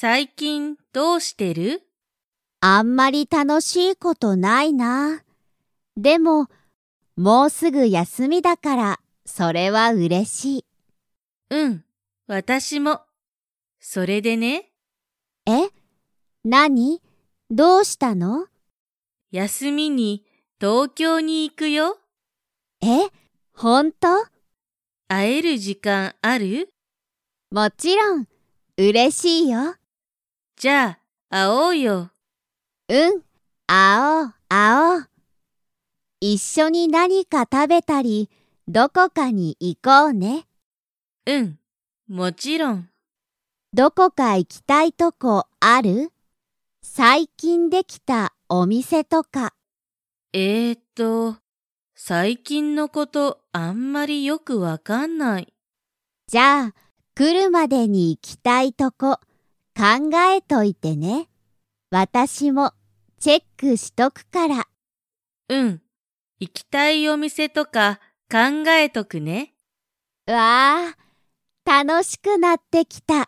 最近どうしてる？ あんまり楽しいことないな。でも、もうすぐ休みだから、それは嬉しい。 うん、私も。それでね、 え？何？どうしたの？ 休みに東京に行くよ。 え？ほんと？ 会える時間ある？ もちろん、嬉しいよ。 じゃあ、会おうよ。 うん、会おう、会おう。一緒に何か食べたり、どこかに行こうね。 うん、もちろん。 どこか行きたいとこある？最近できたお店とか。 最近のことあんまりよくわかんない。 じゃあ、来るまでに行きたいとこ考えといてね。私もチェックしとくから。 うん、行きたいお店とか考えとくね。 わあ、楽しくなってきた。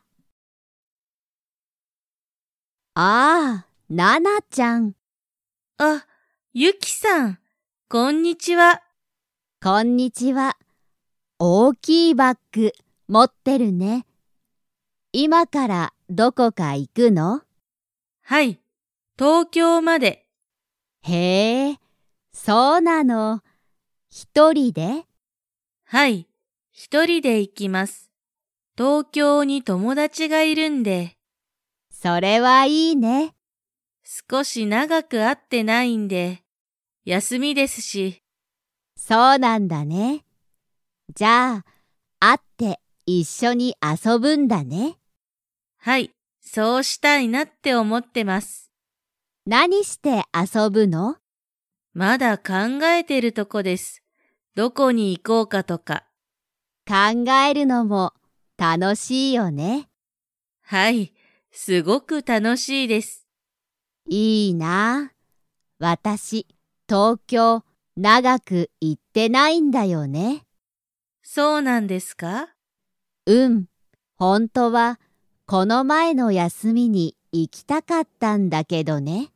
ああ、ななちゃん。 あ、ゆきさん、こんにちは。 こんにちは。大きいバッグ持ってるね。今からどこか行くの？ はい、東京まで。 へえ、そうなの。一人で？ はい、一人で行きます。東京に友達がいるんで、 それはいいね。 少し長く会ってないんで、休みですし、 そうなんだね。じゃあ、会って一緒に遊ぶんだね。 はい、そうしたいなって思ってます。 何して遊ぶの？ まだ考えてるとこです。どこに行こうかとか。 考えるのも楽しいよね。 はい、すごく楽しいです。 いいな。私、東京長く行ってないんだよね。 そうなんですか？ うん、本当はこの前の休みに行きたかったんだけどね。